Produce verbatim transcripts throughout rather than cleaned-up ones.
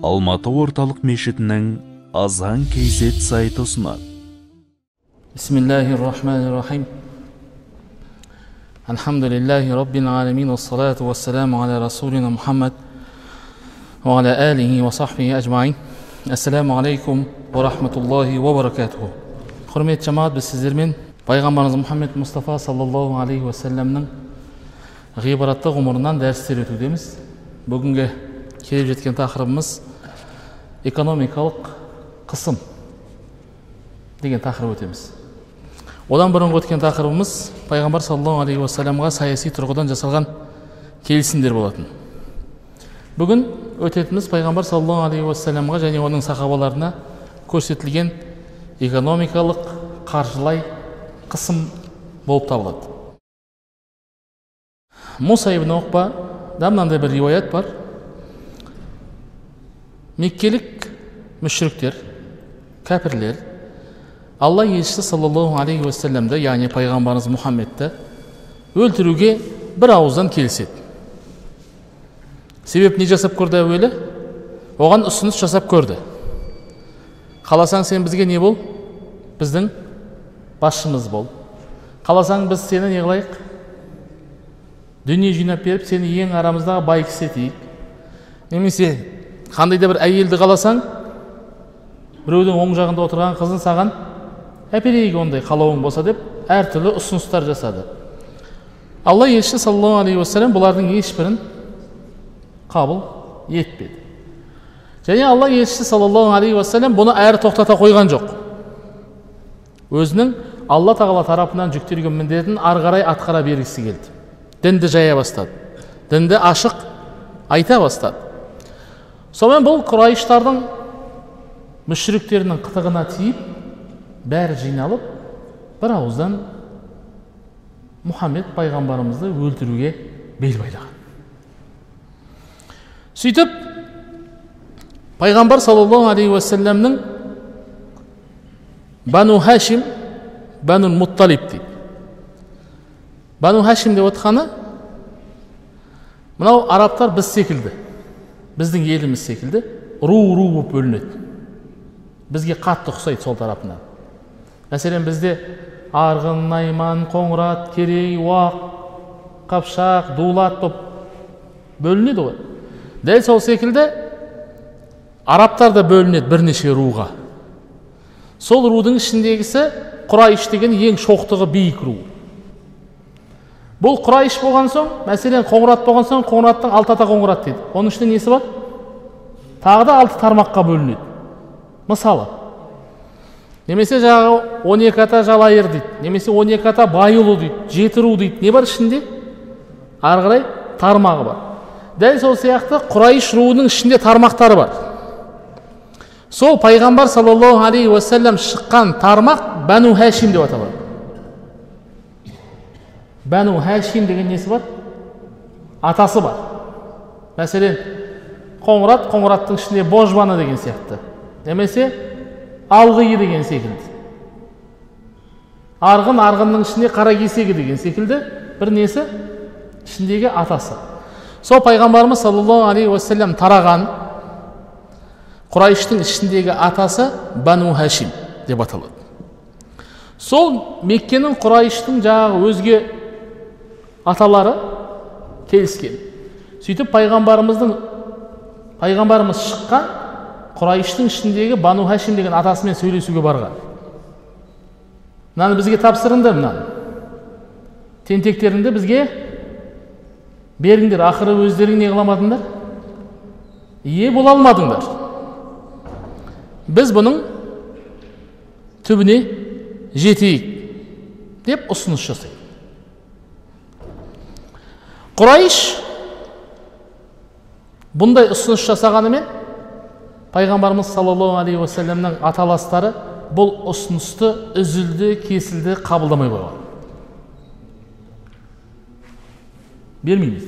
Алматы орталық мешітінің Азан кейзет сайты ұсынады. Бисмиллахир-рахманир-рахим. Алхамдулиллахи раббил аламин, вассалату вассаламу аля расулина Мухаммад ва аля алихи ва сахбихи ажмаин. Ассаламу алейкум ва рахматуллахи ва баракатуху. Құрметті жамаат, біз сіздермен пайғамбарымыз Мұхаммед Мұстафа саллаллаху алейхи ва салламның ғибаратты ғұмырынан дәрістер өтудеміз. Бүгінгі келіп жеткен тақырыбымыз экономикалық қысым деген тақырып өтеміз. Одан бұрын өткен тақырыбымыз пайғамбар саллаллаху алейхи ва салламға саяси тұрғыдан жасалған келісімдер болатын. Бүгін өтетіміз пайғамбар саллаллаху алейхи ва салламға және оның сахабаларына көрсетілген экономикалық қаржылай қысым болып табылады. Муса ибн Уқбадан мынандай бір риуаят бар. Меккелік мүшриктер, кәпірлер Алла елшісі саллаллаху алейхи ва салламды, яғни пайғамбарымыз Мұхаммедті өлтіруге бір ауыздан келіседі. Себеп не жасап көрді әуелі? Оған ұсыныс жасап көрді. Қаласаң сен бізге не бол? Біздің басшымыз бол. Қаласаң біз сені не қылайық? Дүние жинап беріп, сені ең арамыздағы бай кісі етейік. Немесе қандай да бір әйелді қаласаң, біреудің оң жағында отырған қызын саған әперейік, ондай қалауың болса деп, әртүрлі ұсыныстар жасады. Алла елшісі саллаллаху алейхи ва саллям бұлардың ешбірін қабыл етпеді. Және Алла елшісі саллаллаху алейхи ва саллям бұны әрі тоқтата қойған жоқ. Өзінің Алла тағала тарапынан жүктелген міндетін ары қарай атқара бергісі келді. Дінді жая бастады. Дінді ашық айта бастады. Сонымен бұл Құрайыштардың мүшриктерінің қытығына тиіп, бәрі жиналып, бір ауыздан Мұхаммед пайғамбарымызды өлтіруге бел байлаған. Сөйтіп, пайғамбар саллаллаху алейхи ва салламның Бану Хашим, Бану Мутталиб дейді. Бану Хашим деп отқаны, мынау арабтар біз секілді, біздің еліміз секілді, ру-ру болып бөлінеді. Бізге қатты ұқсайды сол тарапынан. Мәселен, бізде Арғын, Найман, Қоңырат, Керей, Уақ, Қапшақ, Дулат болып бөлінеді ғой. Дәл сол секілді арабтар да бөлінеді бірнеше руға. Сол рудың ішіндегісі Құрайыш деген ең шоқтығы биік ру. Бұл Құрайыш болған соң, мәселен Қоңырат болған соң, Қоңыраттың алты ата Қоңырат дейді. Оның ішінде несі бар? Тағы да алты тармаққа бөлінеді. Мысалы, немесе жағы он екі ата Жалайыр дейді, немесе он екі ата Байұлы дейді, жеті ру дейді. Не бар ішінде? Ары қарай тармағы бар. Дәл сол сияқты Құрайыш руының ішінде тармақтары бар. Сол пайғамбар саллаллаху алейхи ва саллям шыққан тармақ Бану Хашим деп аталады. Бану Хашим деген несі бар? Атасы бар. Мәселен, Қоңырат, Қоңыраттың ішінде Божбаны деген сияқты. Немесе Алғиы деген секілді. Арғын, Арғынның ішінде Қаракесегі деген секілді бір несі ішіндегі атасы. Сол пайғамбарымыз саллаллаху алейхи ва саллям тараған Құрайыштың ішіндегі атасы Бану Хашим деп аталады. Сол Меккенің Құрайыштың жағы өзге аталары келіскен. Сөйтіп пайғамбарымыздың пайғамбарымыз шыққан Құрайыштың ішіндегі Бану Хашим деген атасымен сөйлесуге барған. Мынаны бізге тапсырыңдар, мынаны. Тентектеріңді бізге беріңдер. Ақыры өздерің не қыламадыңдар? Ие бола алмадыңдар. Біз бұның түбіне жетейік деп ұсыныс жасайды. Құрайыш бұндай ұсыныс жасағанымен пайғамбарымыз саллаллаху алейхи ва салламның аталастары бұл ұсынысты үзілді, кесілді, қабылдамай қойған. Бермейміз.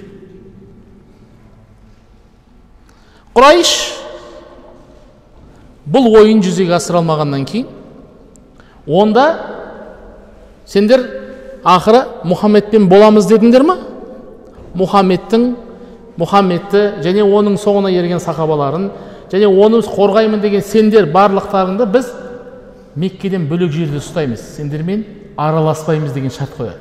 Құрайыш бұл ойын жүзеге асыра алмағаннан кейін, онда сендер ақыры Мұхаммедпен боламыз дедіңдер ма? Мұхаммедтің Мұхаммедті және оның соңына ерген сахабаларын және оны қорғаймын деген сендер барлықтарыңды біз Меккеден бөлек жерде ұстаймыз, сендермен араласпаймыз деген шарт қояды.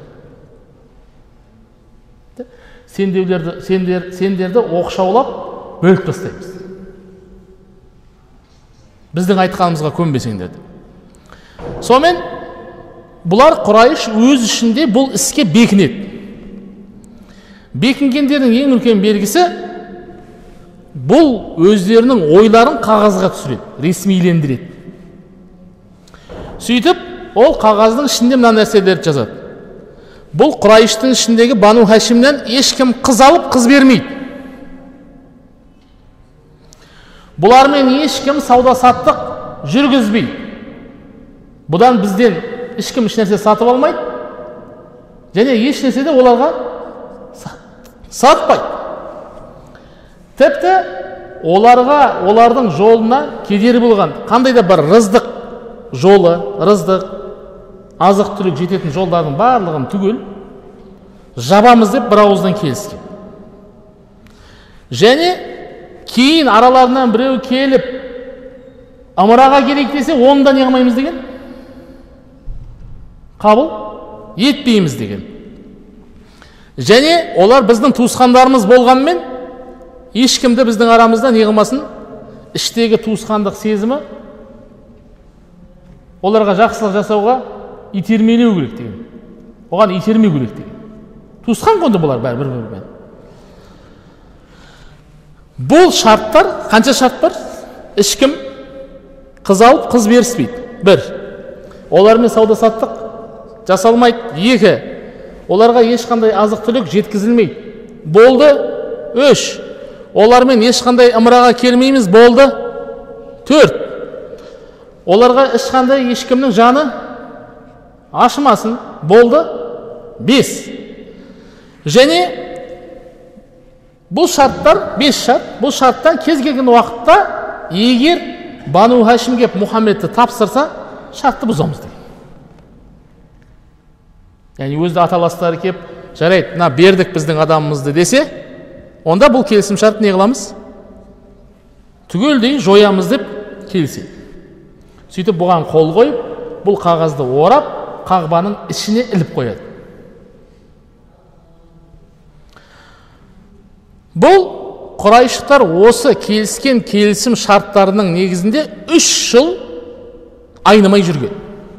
Сендерлерді, сендер, сендерді оқшаулап бөліп тастаймыз. Біздің айтқанымызға көнбесеңдерді. Сонымен бұлар Құрайш өз ішінде бұл іске бекінеді. Бекінгендердің ең үлкен белгісі бұл өздерінің ойларын қағазға түсіреді, ресмилендіреді. Сөйтіп, ол қағаздың ішінде мына нәрселерді жазады. Бұл Құрайштың ішіндегі Бану Хашимнен ешкім қыз алып, қыз бермейді. Бұлармен ешкім сауда-саттық жүргізбейді. Бұдан бізден ешкім еш нәрсе сатып алмайды, және еш нәрсе де оларға сатпайды. Тіпті оларға, олардың жолына кедергі болған қандай да бір рыздық жолы, рыздық, азық-түлік жететін жолдардың барлығын түгел жабамыз деп бір ауыздан келіскен. Және кейін араларынан біреу келіп ымыраға керек десе, оны да не қылмаймыз деген? Қабыл етпейміз деген. Және олар біздің туысқандарымыз болғанмен, ешкімді біздің арамызда не қылмасын, іштегі туысқандық сезімі оларға жақсылық жасауға итермелеу керек деген. Оған итермеу керек деген. Туысқан қонды бұлар бәрі бір-бірімен. Бұл шарттар, қанша шарт бар? Ешкім қыз алып, қыз беріспейді. Бір, олармен сауда-саттық жасалмайды. Екі, оларға ешқандай азық-түлік жеткізілмейді. Болды. Үш, олармен ешқандай ымыраға келмейміз. Болды. Төрт, оларға ешқандай ешкімнің жаны ашымасын. Болды. Бес, және бұл шарттар, бес шарт, бұл шарттан кез келген уақытта егер Бану Хашим кеп Мұхаммедті тапсырса, шартты бұзамыз дейді. Яғни өзді аталастары кеп, жарайды, мына бердік біздің адамымызды десе, онда бұл келісім шарт не қыламыз? Түгелдей жоямыз деп келіседі. Сөйтіп бұған қол қойып, бұл қағазды орап, қағбаның ішіне іліп қояды. Бұл Құрайшықтар осы келіскен келісім шарттарының негізінде үш жыл айнымай жүрген.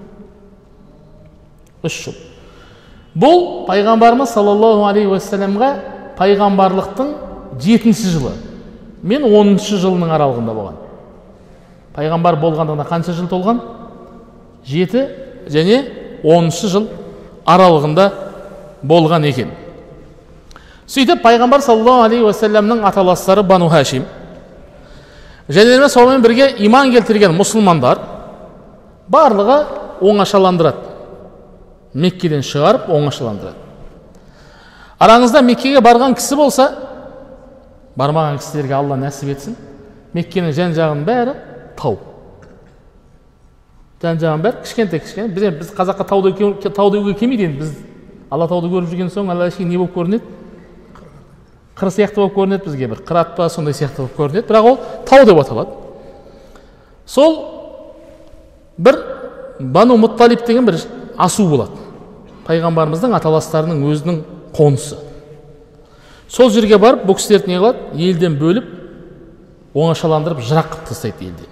Үш жыл. Бұл пайғамбарымыз саллаллаху алейхи уассаламға пайғамбарлықтың жетінші жылы мен оныншы жылының аралығында болған. Пайғамбар болғандығына қанша жыл толған? Жеті және оныншы жыл аралығында болған екен. Сөйтіп, пайғамбар саллаллаху алейхи уассаламның аталастары Бану Хашим, және сонымен бірге иман келтірген мұсылмандар барлығы оңашаландырады. Меккеден шығарып оңашаландырады. Араңызда Меккеге барған кісі болса, бармаған кісілерге Алла нәсіп етсін, Меккенің жан-жағының бәрі тау. Жан-жағының бәрі кішкентай-кішкентай. Біз, біз қазаққа тау деуге келмейді. Біз Алла тауды көріп жүрген соң, Алла шейін не болып көрінеді? Қыр сияқты болып көрінеді бізге, бір қырат па, сондай сияқты болып көрінеді, бірақ ол тау деп аталады. Сол бір Бану Мутталиб деген бір асу болады. Пайғамбарымыздың аталастарының өзінің қонысы. Сол жерге барып, бұл кісілерді не қылады? Елден бөліп, оңашаландырып, жырақ қылып тастайды елден.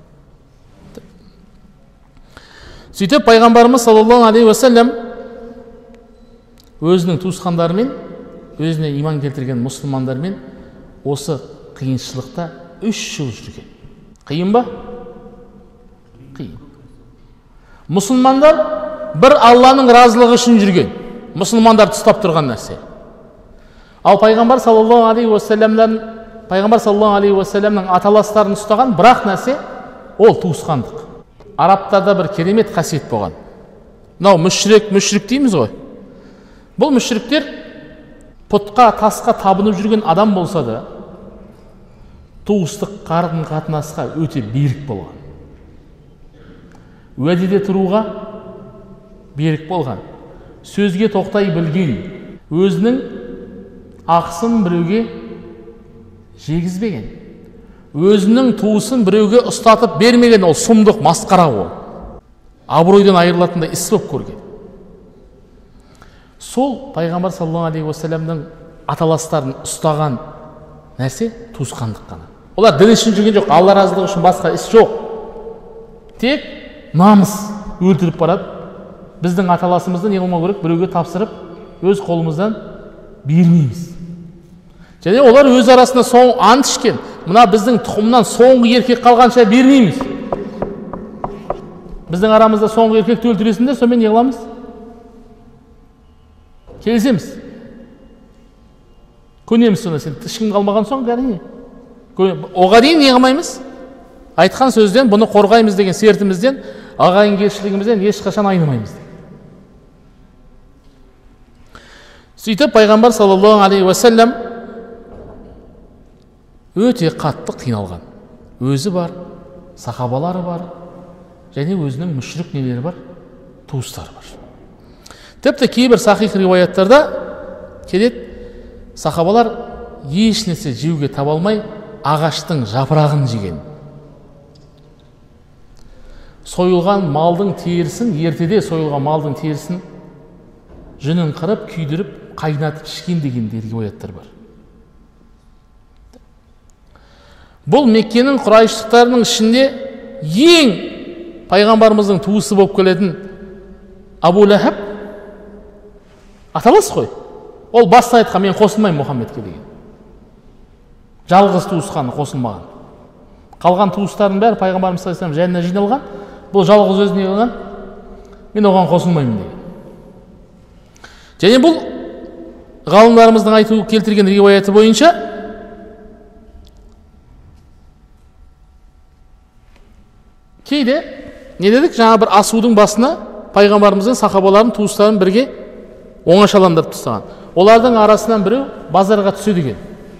Сөйтіп, пайғамбарымыз саллаллаху алейхи уассалам өзінің туысқандарымен, өзіне иман келтірген мұсылмандармен осы қиыншылықта үш жыл жүрген. Қиын ба? Қиын. Мұсылмандар бір Алланың разылығы үшін жүрген. Мұсылмандар ұстап тұрған нәрсе. Ал пайғамбар саллаллаху алейхи уассаламнан, пайғамбар саллаллаху алейхи уассаламның аталастарын ұстаған бірақ нәрсе ол туысқандық. Арабтарда бір керемет қасиет болған. Мынау мүшрик, мүшрик дейміз ғой. Бұл мүшриктер пұтқа, тасқа табынып жүрген адам болса да, туыстық қарым қатынасқа өте берік болған. Уәдеде тұруға берік болған. Сөзге тоқтай білген, өзінің ақысын біреуге жегізбеген. өзінің туысын біреуге ұстатып бермеген, ол сұмдық, масқара ол. Абыройдан айырылатындай іс болып көрген. Сол пайғамбар саллаллаху алейхи уассаламның аталастарын ұстаған нәрсе туысқандық қана. Олар дін үшін жүрген жоқ, Алла разылығы үшін басқа іс жоқ. Тек намыс өлтіріп барады. Біздің аталасымызды не қылмау керек? Біреуге тапсырып, өз қолымыздан бермейміз. Және олар өз арасында соң ант ішкен. Мына біздің тұқымнан соңғы еркек қалғанша бермейміз. Біздің арамызда соңғы еркекті өлтіресіңдер, сонымен не қыламыз? Келісеміз. Көнеміз сонда, сен ешкім қалмаған соң, әрине. Оға дейін не қылмаймыз? Айтқан сөзден, бұны қорғаймыз деген сертімізден, ағайынкершілігімізден ешқашан айнымаймыз. Сөйтіп пайғамбар саллаллаху алейхи уассалам өте қатты қиналған. Өзі бар, сахабалары бар, және өзінің мүшрік нелері бар, туыстары бар. Тіпті кейбір сахих риуаяттарда келеді, сахабалар еш нәрсе жеуге таба алмай, ағаштың жапырағын жеген. Сойылған малдың терісін, ертеде сойылған малдың терісін жүнін қырып, күйдіріп, қайнатып ішкен деген риуаяттар бар. Бұл Меккенің құрайыштықтарының ішінде ең пайғамбарымыздың туысы болып келетін Абу Лахаб аталас қой. Ол баста айтқан, мен қосылмаймын Мұхаммедке деген. Жалғыз туысқаны қосылмаған. Қалған туыстардың бәрі пайғамбарымыз саллаллаху алейхи вассалам жанына жиналған. Бұл жалғыз өзі не қылған? Мен оған қосылмаймын деген. Және бұл ғалымдарымыздың айту келтірген риуаяты бойынша кейде не дедік? Жаңа бір асудың басына пайғамбарымыздың сахабаларын, туыстарын бірге оңашаландырып тастаған. Олардың арасынан біреу базарға түседі екен.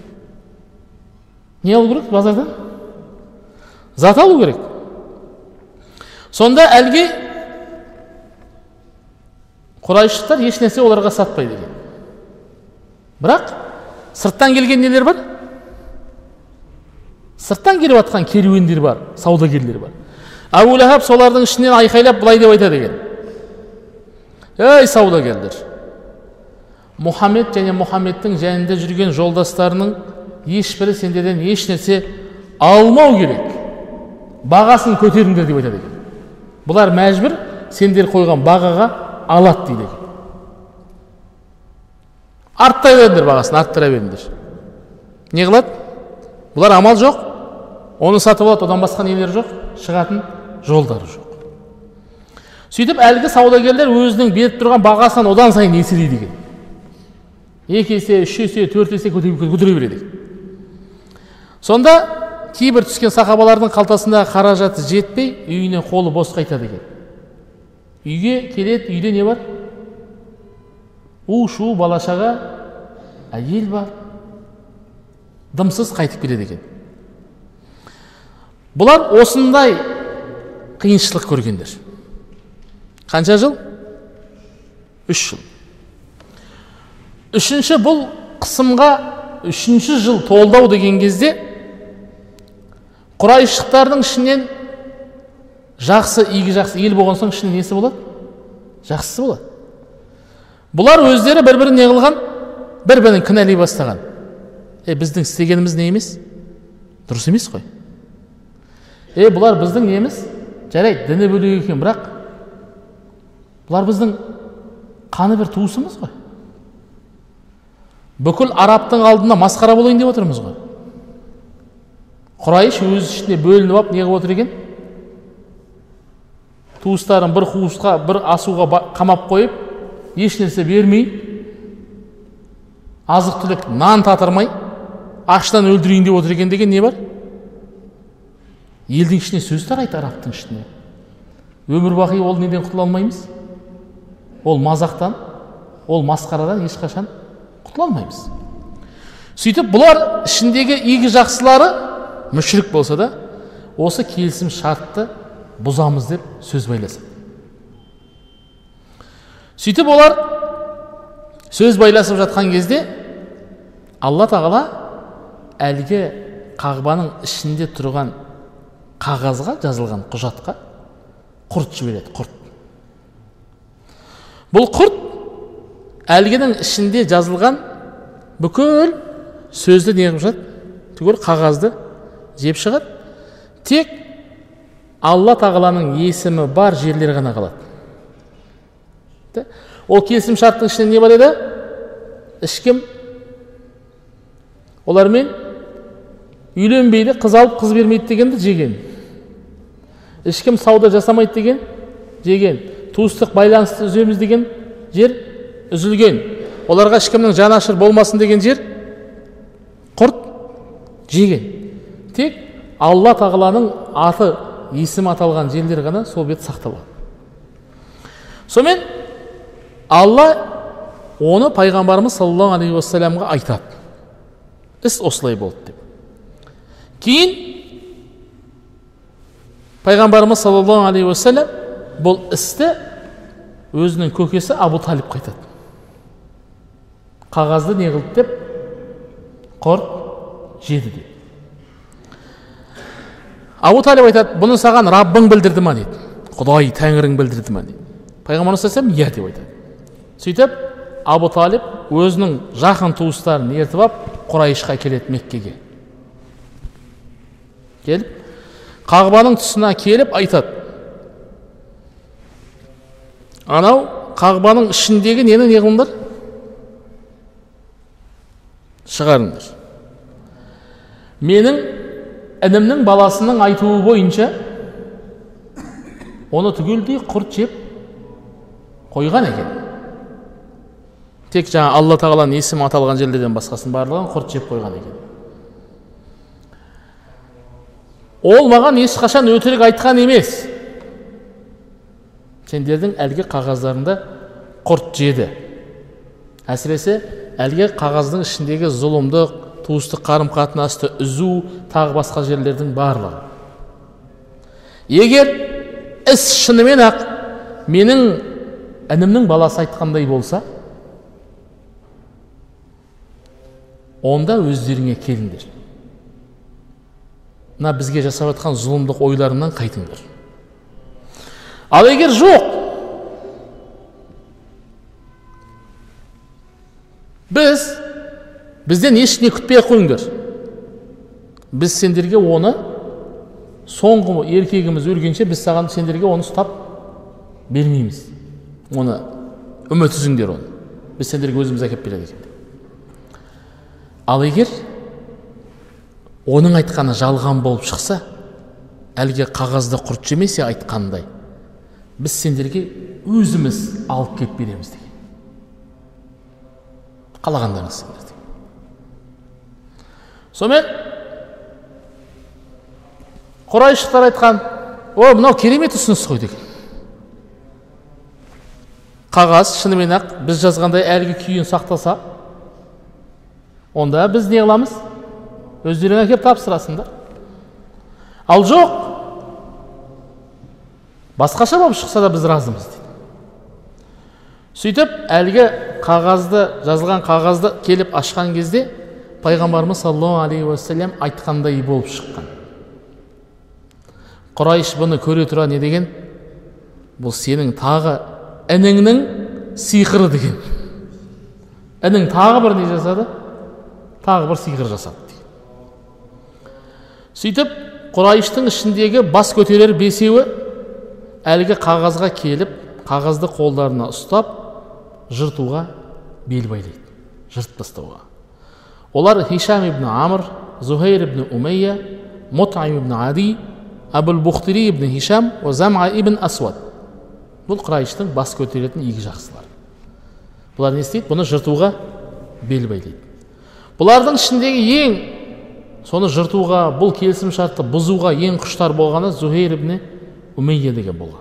Не алу керек базардан? Зат алу керек. Сонда әлгі құрайыштықтар еш нәрсе оларға сатпайды екен. Бірақ сырттан келген нелер бар? Сырттан келіп атқан керуендер бар, саудагерлер бар. Абу Лахаб солардың ішінен айқайлап былай деп айтады екен. Ей саудагерлер! Мұхаммед және Мұхаммедтің жанында жүрген жолдастарының ешбірі сендерден еш нәрсе алмау керек. Бағасын көтеріңдер деп айтады екен. Бұлар мәжбүр сендер қойған бағаға алады дейді екен. Арттай беріңдер бағасын, арттыра беріңдер. Не қылады? Бұлар амал жоқ. Оны сатып алады, одан басқа нелер жоқ, шығатын жолдары жоқ. Сөйтіп әлгі саудагерлер өзінің беріп тұрған бағасынан одан сайын еселейді екен. Екі есе, үш есе, төрт есе көтере береді. Сонда кейбір түскен сахабалардың қалтасында қаражаты жетпей, үйіне қолы бос қайтады екен. Үйге келеді, үйде не бар? У-шу балашаға әйел бар. Дымсыз қайтып келеді екен. Бұлар осындай қиыншылық көргендер. Қанша жыл? Үш жыл. Үшінші бұл қысымға үшінші жыл толдау деген кезде құрайыштықтардың ішінен жақсы, игі жақсы ел болған соң ішінен несі болады? Жақсысы болады. Бұлар өздері бір-бірін не қылған? Бір-бірін кінәлей бастаған. Е, біздің істегеніміз не емес? Дұрыс емес қой. Е, бұлар біздің не емес? Жарайды, діні бөлек екен, бірақ бұлар біздің қаны бір туысымыз ғой. Бүкіл арабтың алдында масқара болайын деп отырмыз ғой. Құрайыш өз ішінде бөлініп ап, не қылып отыр екен? Туыстарын бір қуысқа, бір асуға қамап қойып, еш нәрсе бермей, азық-түлік нан татырмай, аштан өлтірейін деп отыр екен деген не бар? Елдің ішіне сөз тарайды арабтың ішіне. Өмір бақи ол неден құтыла алмаймыз? Ол мазақтан, ол масқарадан ешқашан құтыла алмаймыз. Сөйтіп бұлар ішіндегі игі жақсылары мүшрік болса да, осы келісім шартты бұзамыз деп сөз байласады. Сөйтіп олар сөз байласып жатқан кезде Алла тағала әлгі қағбаның ішінде тұрған қағазға жазылған құжатқа құрт жібереді. Құрт. Бұл құрт әлгінің ішінде жазылған бүкіл сөзді не қылып шығады? Түгел қағазды жеп шығады. Тек Алла тағаланың есімі бар жерлер ғана қалады. Ол келісім шарттың ішінде не бар еді? Ешкім олармен үйленбейді, қыз алып қыз бермейді дегенді жеген. Ешкім сауда жасамайды деген жеген. Туыстық байланысты үземіз деген жер үзілген. Оларға ешкімнің жанашыр болмасын деген жер құрт жеген. Тек Алла тағаланың аты, есім аталған жерлер ғана сол бет сақталған. Сонымен Алла оны пайғамбарымыз саллаллаху алейхи уассаламға айтады. Іс осылай болды деп. Кейін пайғамбарымыз саллаллаху алейхи уассалам бұл істі өзінің көкесі Абу Талиб қайтады. Қағазды не қылды деп? Құрт жеді деп. Абу Талиб айтады, бұны саған Раббың білдірді ма дейді. Құдай Тәңірің білдірді ма дейді. Пайғамбарымыз саллаллаху алейхи уассалам иә деп айтады. Сөйтіп Абу Талиб өзінің жақын туыстарын ертіп алып Құрайшқа келеді, Меккеге. Келіп, Қағбаның тұсына келіп айтады. Анау Қағбаның ішіндегі нені не қылыңдар? Шығарыңдар. Менің інімнің баласының айтуы бойынша оны түгелдей құрт жеп қойған екен. Тек жаңа Алла тағаланың есімі аталған жерлерден басқасын барлығын құрт жеп қойған екен. Ол маған ешқашан өтірік айтқан емес. Сендердің әлгі қағаздарында құрт жеді. Әсіресе әлгі қағаздың ішіндегі зұлымдық, туыстық қарым-қатынасты үзу, тағы басқа жерлердің барлығы. Егер іс шынымен ақ менің інімнің баласы айтқандай болса, онда өздеріңе келіңдер. Мына бізге жасап жатқан зұлымдық ойларынан қайтыңдар. Ал егер жоқ, біз бізден ешне күтпей қойыңдар. Біз сендерге оны соңғы еркегіміз өлгенше біз саған сендерге оны ұстап бермейміз. Оны үміт үзіңдер оны. Біз сендерге өзіміз әкеп береді екен. Ал егер оның айтқаны жалған болып шықса, әлгі қағазды құрт жемесе айтқандай, біз сендерге өзіміз алып кеп береміз деген. Қалағандарыңыз сендер деген. Сонымен Құрайшықтар айтқан, о, мынау керемет ұсыныс қой деген. Қағаз шынымен ақ біз жазғандай әлгі күйін сақтаса, онда біз не қыламыз? Өздерің әкеп тапсырасыңдар. Ал жоқ, басқаша болып шықса да біз разымыз дейді. Сөйтіп, әлгі қағазды, жазылған қағазды келіп ашқан кезде пайғамбарымыз саллаллаху алейхи уассалам айтқандай болып шыққан. Құрайш бұны көре тұра не деген? Бұл сенің тағы ініңнің сиқыры деген. Інің тағы бір не жасады? Тағы бір сиқыр жасады. Сөйтіп, Құрайштың ішіндегі бас көтерер бесеуі әлгі қағазға келіп, қағазды қолдарына ұстап, жыртуға бел байлайды. Жырт тастауға. Олар Хишам ибн Амр, Зухайр ибн Умейя, Мут'им ибн Ади, Абул Бухтири ибн Хишам, Зам'a ибн Асвад. Бұл Құрайштың бас көтеретін екі жақсылар. Бұлар не істейді? Бұны жыртуға бел байлайды. Бұлардың ішіндегі ең соны жыртуға, бұл келісім шартты бұзуға ең құштар болғаны Зухайр ибн Умейя деген болған.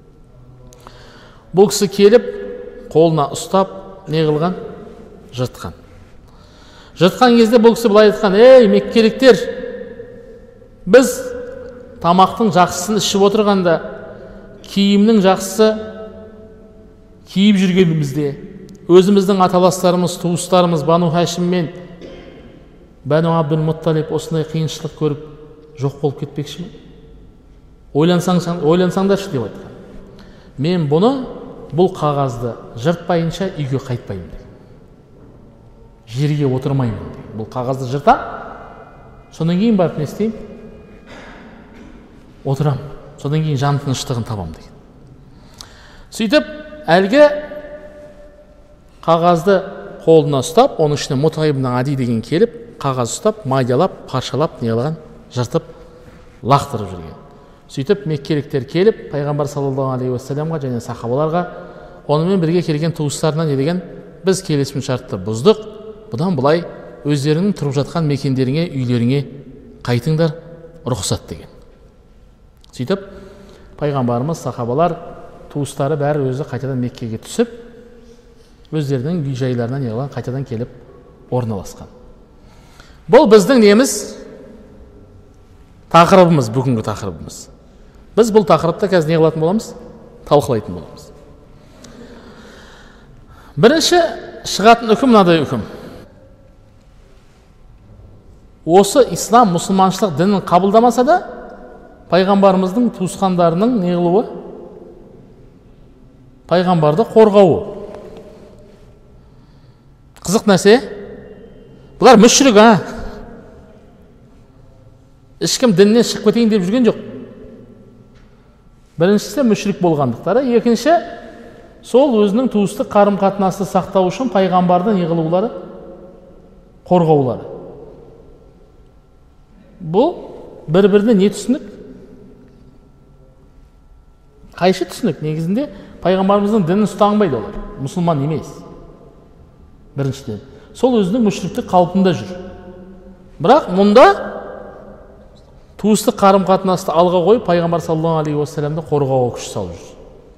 Бұл кісі келіп, қолына ұстап, не қылған? Жыртқан. Жыртқан кезде бұл кісі былай айтқан, ей, меккеліктер, біз тамақтың жақсысын ішіп отырғанда, киімнің жақсысы киіп жүргенімізде, өзіміздің аталастарымыз, туыстарымыз Бану Хашиммен Бәну Абдул Мутталиб осындай қиыншылық көріп жоқ болып кетпекші ме? Ойлансаң, ойлансаңдаршы деп айтқан. Мен бұны, бұл қағазды жыртпайынша үйге қайтпаймын дейді. Жерге отырмаймын дейді. Бұл қағазды жыртам, содан кейін барып не істеймін? Отырам. Содан кейін жан тыныштығын табам деген. Сөйтіп, әлгі қағазды қолына ұстап, оның ішіне Мутғим ибн Ади деген келіп, қағаз ұстап, майдалап, паршалап, неғылған, жыртып, лақтырып жүрген. Сөйтіп, меккеліктер келіп, пайғамбар саллаллаху алейхи уассаламға және сахабаларға онымен бірге келген туыстарына не деген, біз келісім шартты бұздық, бұдан былай өздерінің тұрып жатқан мекендеріңе, үйлеріңе қайтыңдар, рұқсат деген. Сөйтіп, пайғамбарымыз, сахабалар, туыстары бәрі өзі қайтадан Меккеге түсіп, өздерінің үй жайларына неғылған қайтадан келіп орналасқан. Бұл біздің неміз? Тақырыбымыз, бүгінгі тақырыбымыз. Біз бұл тақырыпта қазір не қылатын боламыз? Талқылайтын боламыз. Бірінші шығатын үкім мынадай үкім. Осы ислам, мұсылманшылық дінін қабылдамаса да, пайғамбарымыздың туысқандарының не қылуы? Пайғамбарды қорғауы. Қызық нәрсе. Бұлар мүшрик, а? Ешкім діннен шығып кетейін деп жүрген жоқ. Біріншісі мүшрик болғандықтары, екінші сол өзінің туыстық қарым-қатынасты сақтау үшін пайғамбарды не қылулары? Қорғаулары. Бұл бір-біріне не түсінік? Қайшы түсінік? Негізінде пайғамбарымыздың дінін ұстанбайды олар. Мұсылман емес. Біріншіден. Сол өзінің мүшриктік қалпында жүр. Бірақ мұнда туыстық қарым-қатынасты алға қойып, пайғамбар саллаллаху алейхи уассаламды қорғауға күш салып жүр.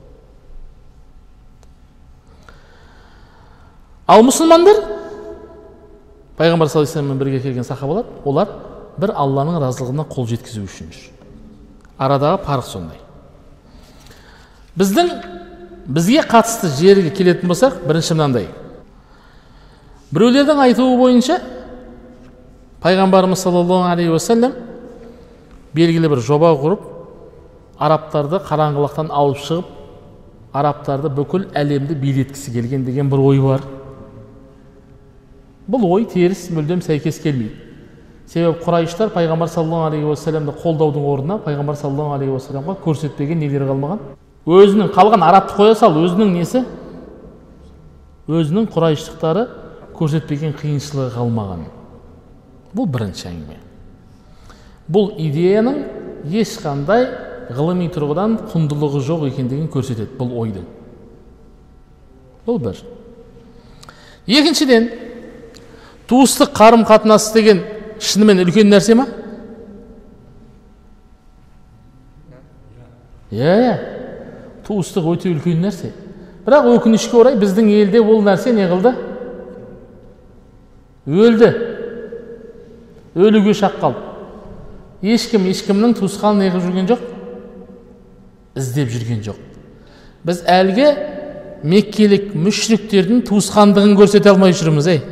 Ал мұсылмандар, пайғамбар саллаллаху алейхи уассаламмен бірге келген сахабалар, олар бір Алланың разылығына қол жеткізу үшін жүр. Арадағы парық сондай. Біздің бізге қатысты жерге келетін болсақ, бірінші мынандай. Біреулердің айтуы бойынша пайғамбарымыз саллаллаху алейхи уассалам белгілі бір жоба құрып, арабтарды қараңғылықтан алып шығып, арабтарды бүкіл әлемді билеткісі келген деген бір ой бар. Бұл ой теріс, мүлдем сәйкес келмейді. Себебі Құрайыштар пайғамбар саллаллаху алейхи уассаламды қолдаудың орнына пайғамбар саллаллаху алейхи уассаламға көрсетпеген нелері қалмаған? Өзінің қалған арабты қоя сал, өзінің несі? Өзінің Құрайыштықтары көрсетпеген қиыншылығы қалмаған. Бұл бірінші әңгіме. Бұл идеяның ешқандай ғылыми тұрғыдан құндылығы жоқ екендігін көрсетеді бұл ойдың. Бұл бір. Екіншіден, туыстық қарым-қатынасы деген шынымен үлкен нәрсе ма? Иә, туыстық өте үлкен нәрсе. Бірақ өкінішке орай біздің елде ол нәрсе не қылды? Өлді. Өліге шақ қалды. Ешкім ешкімнің туысқанын не қылып жүрген жоқ? Іздеп жүрген жоқ. Біз әлгі меккелік мүшриктердің туысқандығын көрсете алмай жүрміз, ей.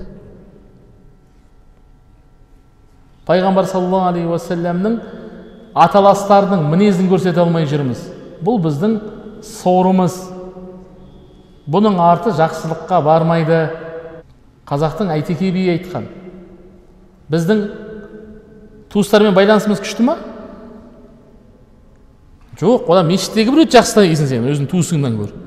Пайғамбар саллаллаху алейхи уассаламның аталастарының мінезін көрсете алмай жүрміз. Бұл біздің сорымыз. Бұның арты жақсылыққа бармайды. Қазақтың Әйтеке би айтқан. Біздің туыстармен байланысымыз күшті ма? Жоқ, одан мешіттегі біреу жақсылай дейсің сен, өзің туысыңнан көр.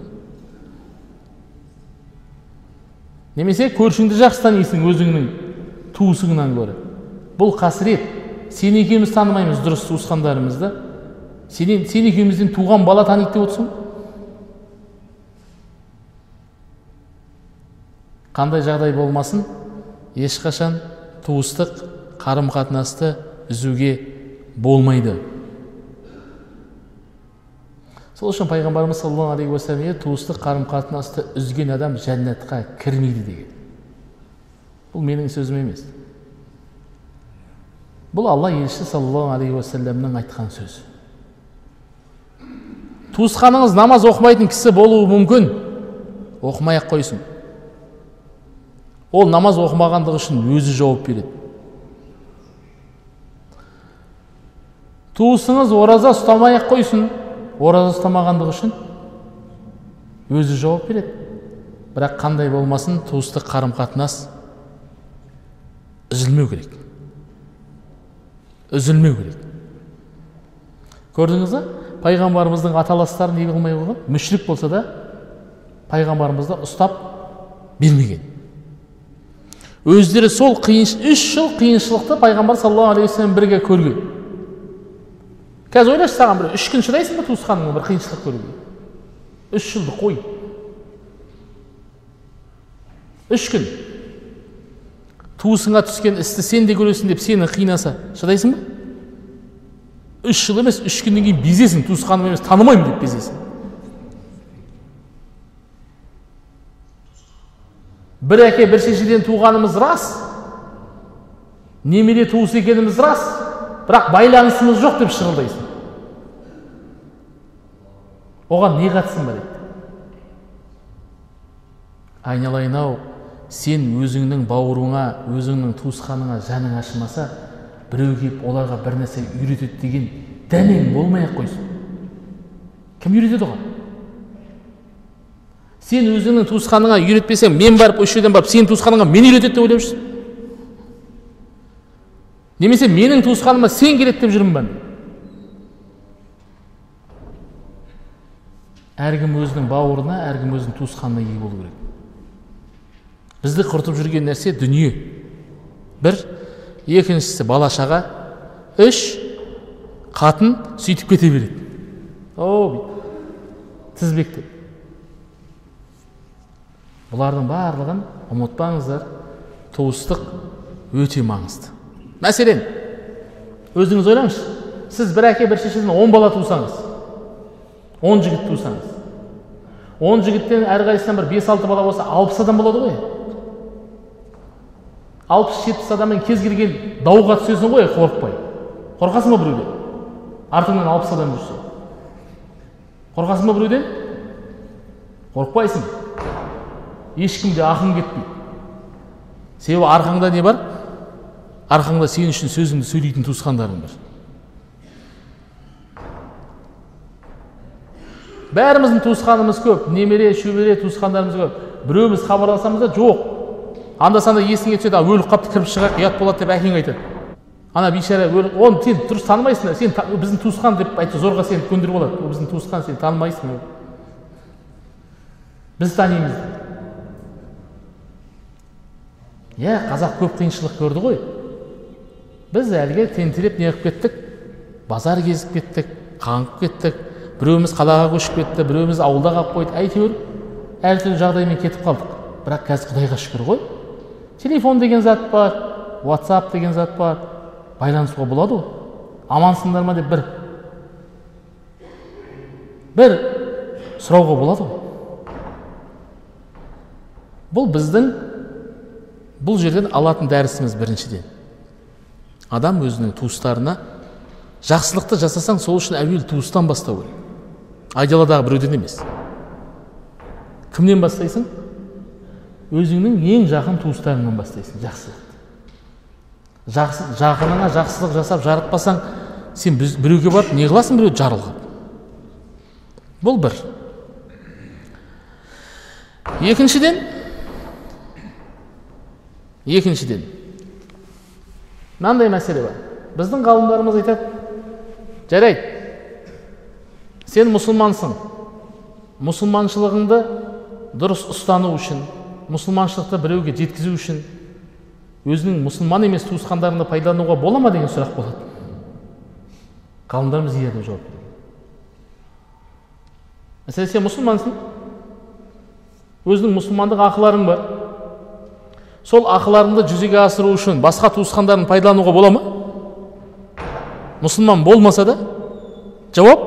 Немесе көршіңді жақсылай дейсің өзіңнің туысыңнан көр. Бұл қасірет. Сен екеуміз танымаймыз дұрыс туысқандарымызды. Сен, сен екеумізден туған бала таниды деп отырсың? Қандай жағдай болмасын, ешқашан туыстық қарым-қатынасты үзуге болмайды. Сол үшін пайғамбарымыз саллаллаху алейхи уассаламға туыстық қарым-қатынасты үзген адам жәннатқа кірмейді деген. Бұл менің сөзім емес. Бұл Алла елшісі саллаллаху алейхи уассаламның айтқан сөзі. Туысқаныңыз намаз оқымайтын кісі болуы мүмкін. Оқымай-ақ қойсын. Ол намаз оқымағандығы үшін өзі жауап береді. туысыңыз ораза ұстамай ақ қойсын, ораза ұстамағандығы үшін өзі жауап береді. Бірақ қандай болмасын, туыстық қарым-қатынас үзілмеу керек. Үзілмеу керек. Көрдіңіз бе? Пайғамбарымыздың аталастары не қылмай қойған? Мүшрик болса да пайғамбарымызды ұстап бермеген. Өздері сол үш жыл қиыншылықты пайғамбар саллаллаху алейхи вассалам бірге көрген. Қазір ойлашы, саған бір үш күн шыдайсың ба туысқаныңа бір қиыншылық көруге? Үш жылды қой. Үш күн. Туысыңа түскен істі сен де көресің деп сені қинаса, шыдайсың ба? Үш жыл емес, үш күннен кейін безесің, туысқаным емес, танымаймын деп безесің. Бір әке бір шешеден туғанымыз рас, немере туысы екеніміз рас, бірақ байланысымыз жоқ деп шығылдайсың. Оған не қатысың бар еді? Айналайын-ау, сен өзіңнің бауырыңа, өзіңнің туысқаныңа жаның ашымаса, біреу келіп оларға бір нәрсе үйретеді деген дәнең болмай-ақ қойсын. Кім үйретеді оған? Сен өзіңнің туысқаныңа үйретпесең, мен барып, өш жерден барып, сен туысқаныңа мен үйретеді деп ойлап жүрсің. Немесе менің туысқаныма сен келеді деп жүрмін бе? Әркім өзінің бауырына, әркім өзінің туысқанына ие болу керек. Бізді құртып жүрген нәрсе дүние. Бір, екіншісі бала-шаға, үш, қатын сөйтіп кете береді. О, тізбекте. Бұлардың барлығын ұмытпаңыздар, туыстық өте маңызды. Мәселен, өзіңіз ойлаңыз, сіз бір әке бір шешеден он бала туысаңыз, он жігіт туысаңыз, он жігіттен әрқайсысынан бір бес алты бала болса, алпыс адам болады ғой. алпыс жетпіс адаммен кез келген дауға түсесің ғой, қорықпай. Қорқасың ба біреуден? Артыңнан алпыс адам жүрсе. Қорқасың ба біреуден? Қорықпайсың. Ешкімде ақың кетпейді. Себебі арқаңда не бар? Арқаңда сен үшін сөзіңді сөйлейтін туысқандарың бар. Бәріміздің туысқанымыз көп, немере, шөбере туысқандарымыз көп. Біреуміз хабарласамыз да жоқ. Анда-санда есіңе түседі, өліп қапты, кіріп шығақ, ұят болады деп әкең айтады. Ана бейшара өліп, оны сен дұрыс танымайсың, сен біздің туысқан деп айтты, зорға сені көндіріп алады. Ол біздің туысқан, сен танымайсың. Біз танимыз. Иә, қазақ көп қиыншылық көрді ғой. Біз әлге тентіреп не қылып кеттік? Базар кезіп кеттік, қаңғып кеттік. Біреуміз қалаға көшіп кетті, біреуміз ауылда қалып қойды. Әйтеуір әртүрлі жағдаймен кетіп қалдық. Бірақ қазір Құдайға шүкір ғой. Телефон деген зат бар, WhatsApp деген зат бар. Байланысуға болады ғой. Амансыңдар ма деп бір бір сұрауға болады ғой. Бұл біздің бұл жерден алатын дәрісіміз біріншіден. Адам өзінің туыстарына жақсылықты жасасаң, сол үшін әуелі туыстан бастау керек. Айдаладағы біреуден емес. Кімнен бастайсың? Өзіңнің ең жақын туыстарыңнан бастайсың жақсылықты. Жақсы, жақыныңа жақсылық жасап жарытпасаң, сен біреуге барып не қыласың, біреу жарылғап. Бұл бір. Екіншіден, екіншіден, мынандай мәселе бар. Біздің ғалымдарымыз айтады, жарайды, сен мұсылмансың, мұсылманшылығыңды дұрыс ұстану үшін, мұсылманшылықты біреуге жеткізу үшін, өзінің мұсылман емес туысқандарыңды пайдалануға бола ма деген сұрақ болады. Ғалымдарымыз иә деп жауап береді. Мәселен, сен мұсылмансың, өзінің мұсылмандық ақыларың бар. Сол ақыларыңды жүзеге асыру үшін басқа туысқандарын пайдалануға бола ма? Мұсылман болмаса да? Жауап?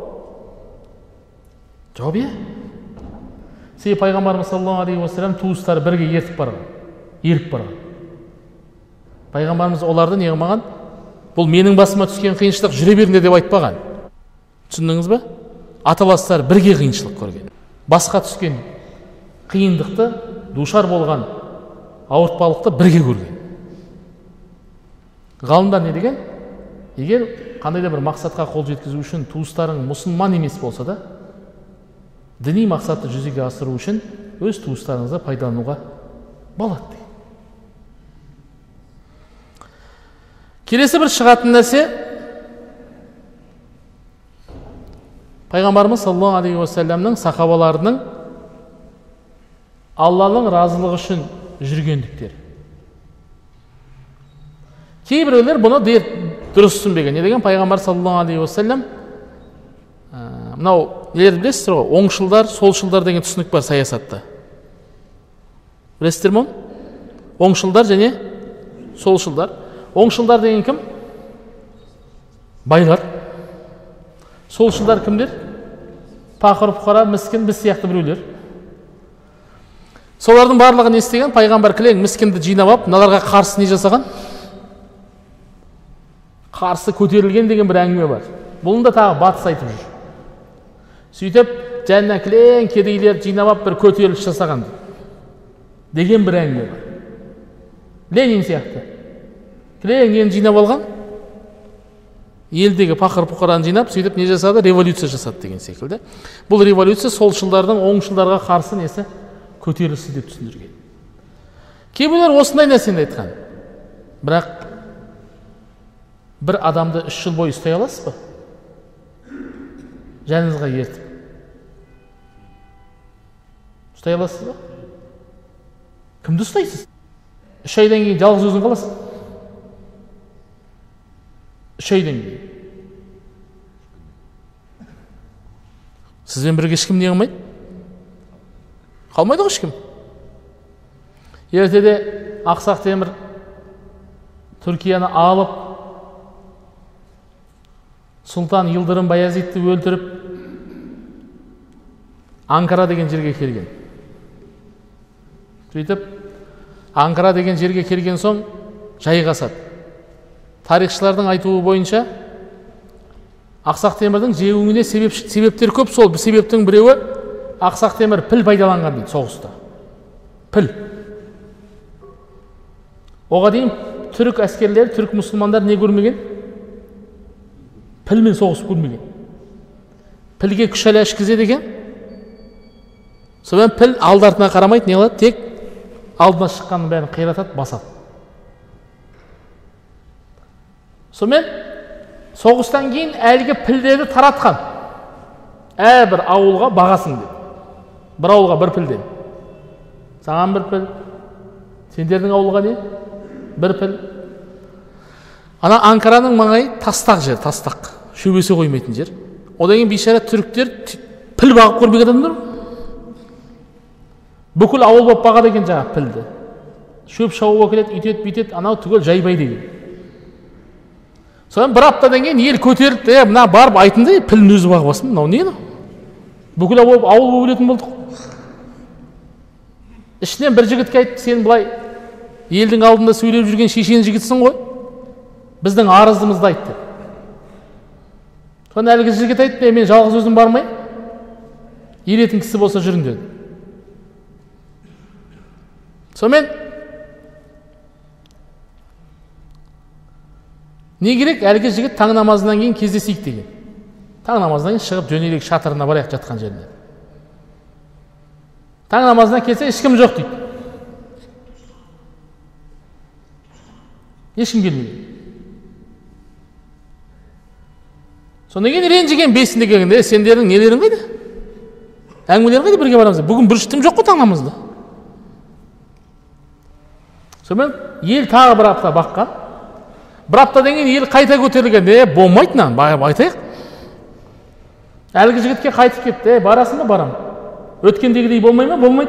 Жауап е? Себебі пайғамбарымыз саллаллаху алейхи уассалам туыстары бірге ертіп барған, еріп барған. Пайғамбарымыз оларды не қылмаған? Бұл менің басыма түскен қиыншылық, жүре беріңдер деп айтпаған. Түсіндіңіз бе? Аталастар бірге қиыншылық көрген. Басқа түскен қиындықты, душар болған ауыртпалықты бірге көрген. Ғалымдар не деген? егер қандай да бір мақсатқа қол жеткізу үшін туыстарың мұсылман емес болса да, діни мақсатты жүзеге асыру үшін өз туыстарыңызды пайдалануға болады дейді. Келесі бір шығатын нәрсе, пайғамбарымыз саллаллаху алейхи уассаламның сахабаларының Алланың разылығы үшін жүргендіктері. Кейбіреулер бұны дұрыс түсінбеген. Не деген? Пайғамбар саллаллаху алейхи уассалам мынау нелерді білесіздер ғой, оңшылдар, солшылдар деген түсінік бар саясатта. Білесіздер ме? Оңшылдар және солшылдар. Оңшылдар деген кім? Байлар. Солшылдар кімдер? Пақыр, бұқара, міскін, біз сияқты біреулер. Солардың барлығы не істеген? Пайғамбар кілең міскінді жинап алып, мыналарға қарсы не жасаған? Қарсы көтерілген деген бір әңгіме бар. Бұның да тағы батыс айтып жүр. Сөйтіп, жәннан кілең кедейлер жинап алып бір көтеріліс жасаған деген бір әңгіме бар. Ленин сияқты. Кілең ені жинап алған, елдегі пақыр-пұқараны жинап, сөйтіп не жасады? Революция жасады деген секілді. Бұл революция солшылдардың оңшылдарға қарсы несі? Көтерілісі деп түсіндірген. Кейбіреулер осындай нәрсені айтқан. Бірақ бір адамды үш жыл бойы ұстай аласыз ба? Жаныңызға ертіп. Ұстай аласыз ба? Кімді ұстайсыз? Үш айдан кейін жалғыз өзің қаласың. Үш айдан кейін. Сізбен бірге ешкім не қылмайды? Қалмайды ғой ешкім. Ертеде Ақсақ Темір Түркияны алып, Сұлтан Йылдырым Баязитті өлтіріп, Анкара деген жерге келген. Сөйтіп, Анкара деген жерге келген соң жайғасады. Тарихшылардың айтуы бойынша Ақсақ Темірдің жеңуіне себеп, себептер көп. Сол бір себептің біреуі Ақсақ Темір піл пайдаланған дейді соғыста. Піл. Оға дейін түрік әскерлер, түрік мұсылмандар не көрмеген? Пілмен соғыс көрмеген. Пілге күш әлі ішкізе деген. Содан піл алды-артына қарамайды, не қылады? Тек алдына шыққанның бәрін қиратады, басады. Сонымен соғыстан кейін әлгі пілдерді таратқан. Әрбір ауылға бағасын деді. Бір ауылға бір пілден. Саған бір піл. Сендердің ауылға не? Бір піл. Ана Анкараның маңайы тастақ жер, тастақ. Шөбесе қоймайтын жер. Одан кейін бейшара түріктер піл бағып көрмеген адамдар. Бүкіл ауыл болып бағады екен жаңа пілді. Шөп шауып әкеледі, үйтеді, бүйтеді, анау түгел жайбай деген. Содан бір аптадан кейін ел көтеріліп, е, мына барып айтынды, пілін өзі бағып басын, мынау не? Бүкіл ауыл болып өлетін болдық. Ішінен бір жігітке айтты, сен былай елдің алдында сөйлеп жүрген шешен жігітсің ғой. Біздің арызымызды айтты. Содан әлгі жігіт айтты, мен жалғыз өзім бармай, еретін кісі болса жүрін деді. Сонымен не керек? Әлгі жігіт таң намазынан кейін кездесейік деген. Таң намазынан кейін шығып жөнелек шатырына барайық жатқан жеріне. Таң намазынан келсе ешкім жоқ дейді. Ешкім келмейді. Сондан кейін ренжіген бесінде келгенде, сендердің нелерің қайда? Әңгімелерің қайда, бірге барамыз? Бүгін бір штым жоқ қой таң намазда. Сонымен ел тағы бір апта баққан. Бір аптадан кейін ел қайта көтерілген. Е, болмайды нан, айтайық. Әлгі жігітке қайтып кетті. Е, барасың ба? Барам. Өткендегідей болмай ма? Болмайды.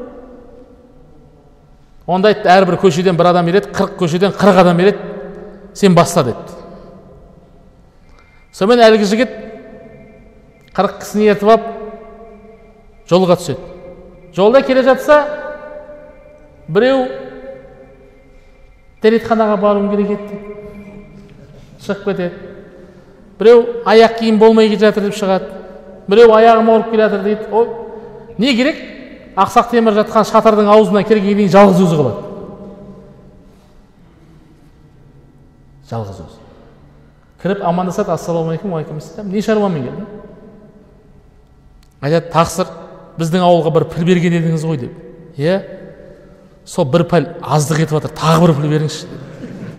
Онда айтты, әрбір көшеден бір адам береді, қырық көшеден қырық адам береді. Сен баста деді. Сонымен әлгі жігіт қырық кісіні ертіп алып жолға түседі. Жолда келе жатса, біреу дәретханаға баруым керек еді. Шығып кетеді. Біреу аяқ киім болмай кетіп жатыр деп шығады. Біреу аяғым ауырып келе жатыр дейді. Ой, не керек? Ақсақ Темір жатқан шатырдың аузына келгеннен кейін жалғыз өзі қалады. Жалғыз өзі. кіріп амандасады, ассалаумағалейкум, уағалейкумассалам, не шаруамен келдің? Айтады, тақсыр, біздің ауылға бір піл берген едіңіз ғой деп. Иә, сол бір піл аздық етіп жатыр, тағы бір піл беріңізші деп.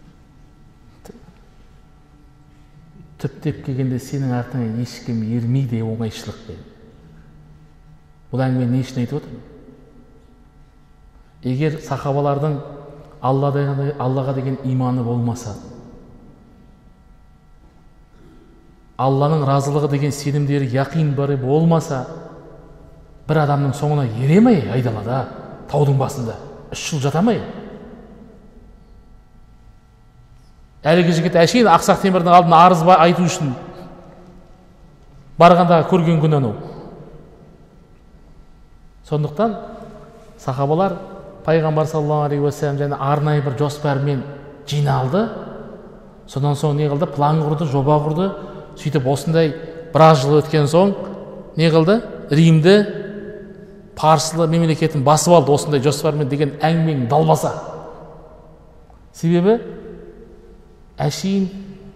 Түптеп келгенде сенің артыңа ешкім ермейді оңайшылықпен. Бұл әңгіме не үшін айтып отыр? Егер сахабалардың Аллаға деген иманы болмаса, Алланың разылығы деген сенімдері, яқин бары болмаса, бір адамның соңына ере ме айдалада, таудың басында, үш жыл жата ма? Әлгі жігіт әшейін Ақсақ Темірдің алдына арыз айту үшін барғандағы көрген күн анау. Сондықтан сахабалар Пайғамбар саллаллаху алейхи уассалам және арнайы бір жоспармен жиналды. Содан соң не қылды? План құрды, жоба құрды. Сөйтіп осындай біраз жыл өткен соң не қылды? Римді, парсылы мемлекетін басып алды осындай жоспармен деген әңгіменің далбаса. Себебі әшейін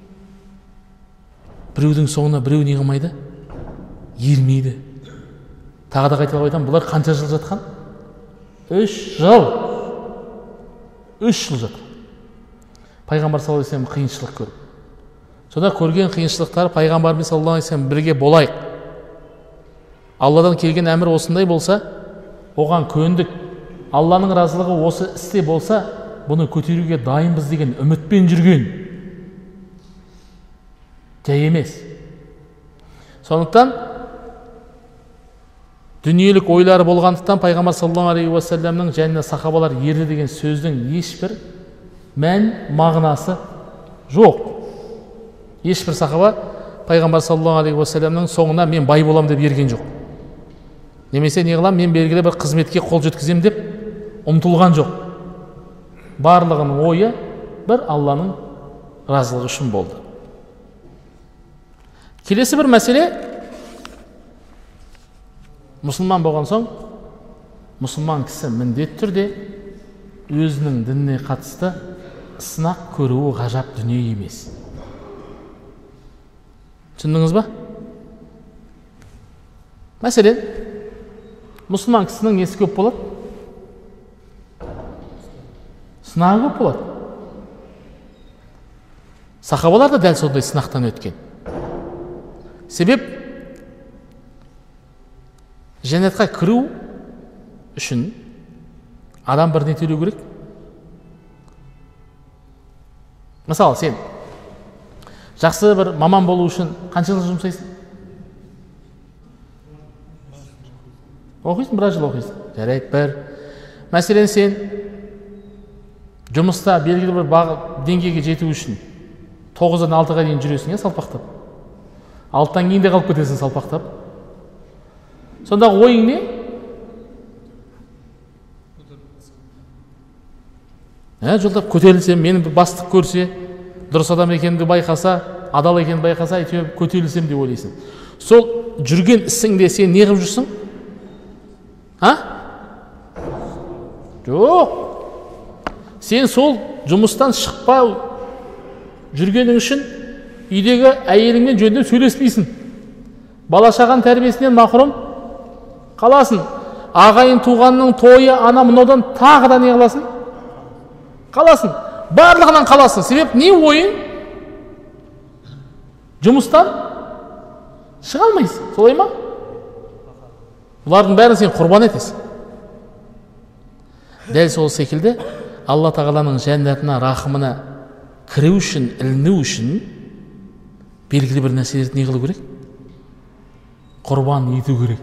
біреудің соңына біреу не қылмайды? Ермейді. Тағы да қайталап айтамын, бұлар қанша жыл жатқан? Үш жыл. Үш жыл жатқан. Пайғамбар саллаллаху алейхи вассалам қиыншылық көріп. Сонда көрген қиыншылықтар Пайғамбармен саллаллаху алейхи вассалам бірге болайық. Алладан келген әмір осындай болса, оған көндік. Алланың разылығы осы істе болса, бұны көтеруге дайынбыз деген үмітпен жүрген. Жай емес. Сондықтан дүниелік ойлары болғандықтан Пайғамбар саллаллаху алейхи уассаламның және сахабалар ерді деген сөздің ешбір мән мағынасы жоқ. Ешбір сахаба Пайғамбар саллаллаху алейхи уассаламның соңына мен бай болам деп ерген жоқ. Немесе не қылам, мен белгілі бір қызметке қол жеткізем деп ұмтылған жоқ. Барлығының ойы бір Алланың разылығы үшін болды. Келесі бір мәселе, мұсылман болған соң, мұсылман кісі міндетті түрде өзінің дініне қатысты сынақ көруі ғажап дүние емес. Түсіндіңіз ба? Мәселен, мұсылман кісінің несі көп болады? Сынағы көп болады. Сахабалар да дәл сондай сынақтан өткен. Себеп, жәннатқа кіру үшін адам бір не төлеу керек? Мысалы, сен жақсы бір маман болу үшін қанша жыл жұмсайсың? Оқисың, біраз жыл оқисың. Жарайды, бір. Мәселен, сен жұмыста белгілі бір деңгейге жету үшін тоғыздан алтыға дейін жүресің, салпақтап. Алтыдан кейін де қалып кетесің салпақтап. Сондағы ойың не? Жолдап көтерілсем, мені бастық көрсе, дұрыс адам екенімді байқаса, адал екенімді байқаса, әйтеуір көтерілсем деп ойлайсың. Сол жүрген ісіңде сен не қылып жүрсің? А? Жоқ. Сен сол жұмыстан шықпау жүргенің үшін үйдегі әйеліңмен жөндеп сөйлеспейсің. Бала-шаған тәрбиесінен махрұм қаласың. Ағайын туғанның тойы, ана мынаудан тағы да не қаласың? Қаласың. Барлығынан қаласың. Себеп не ойың? Жұмыстан шыға алмайсың. Солай ма? Бұлардың бәрін сен құрбан етесің. Дәл сол секілді Алла тағаланың жәннатына, рахымына кіру үшін, іліну үшін белгілі бір нәрселерді не қылу керек? Құрбан ету керек.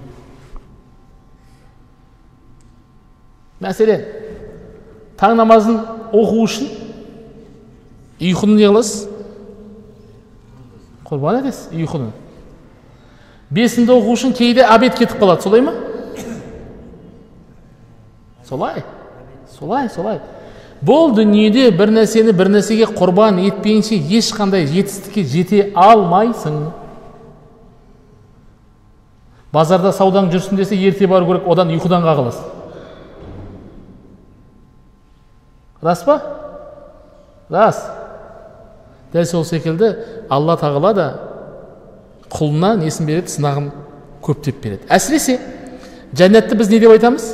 Мәселен, таң намазын оқу үшін ұйқыны не қыласыз? Құрбан етесіз ұйқыны. Бесінді оқу үшін кейде обед кетіп қалады, солай ма? Солай. Солай, солай. Бұл дүниеде бір нәрсені бір нәрсеге құрбан етпейінше ешқандай жетістікке жете алмайсың. Базарда саудаң жүрсін десе ерте бару керек, одан ұйқыдан қағыласың. Рас па? Рас. Дәл сол секілді Алла тағала да құлына несін береді, сынағын көптеп береді. Әсіресе жәннатты біз не деп айтамыз?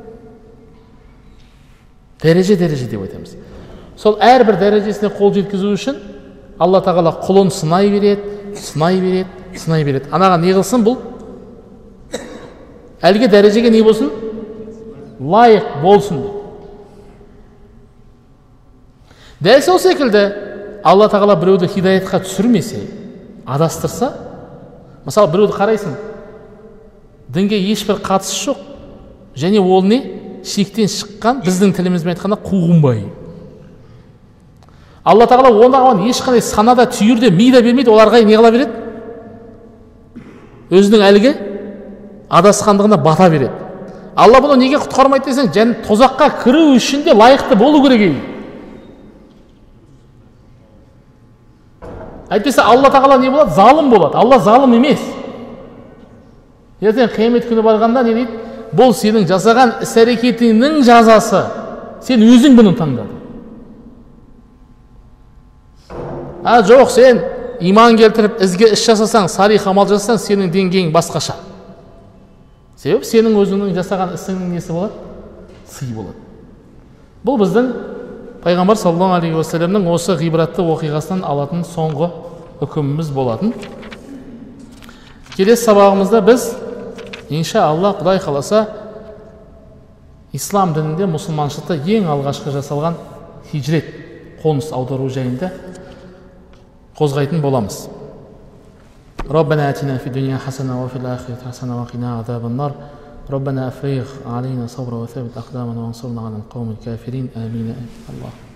Дәреже-дәреже деп айтамыз. Сол әрбір дәрежесіне қол жеткізу үшін Алла тағала құлын сынай береді, сынай береді, сынай береді. Анаға не қылсын бұл? Әлге дәрежеге не болсын? Лайық болсын. Дәл сол секілді Алла тағала біреуді хидаятқа түсірмесе, адастырса, мысалы біреуді қарайсың, дінге ешбір қатысы жоқ, және ол не? Шектен шыққан, біздің тілімізбен айтқанда қуғынбай. Алла тағала оған ешқандай санада, түйірде, мида бермейді, оларға не қыла береді? Өзінің әлгі адасқандығына бата береді. Алла бұны неге құтқармайды десең, және тозаққа кіру үшін де лайықты болу керек. Әйтпесе Алла тағала не болады? Залым болады. Алла залым емес. Ертең қиямет күні барғанда не дейді? Бұл сенің жасаған іс-әрекетіңнің жазасы. Сен өзің бұны таңдадың. А жоқ, сен иман келтіріп, ізге іс жасасаң, салих амал жасасаң, сенің деңгейің басқаша. Себебі сенің өзіңнің жасаған ісіңнің несі болады? Сый болады. Бұл біздің Пайғамбар саллаллаху алейхи уассаламның осы ғибратты оқиғасынан алатын соңғы үкіміміз болатын. Келесі сабағымызда біз, иншалла, Құдай қаласа, ислам дінінде мұсылманшылықта ең алғашқы жасалған хижрет, қоныс аудару жайында қозғайтын боламыз. Раббана атина фи дуния хасана ва фил ахирати хасана ва қина азабан нар. ربنا أفرغ علينا صبرا وثبت أقدامنا وانصرنا على القوم الكافرين آمين. الله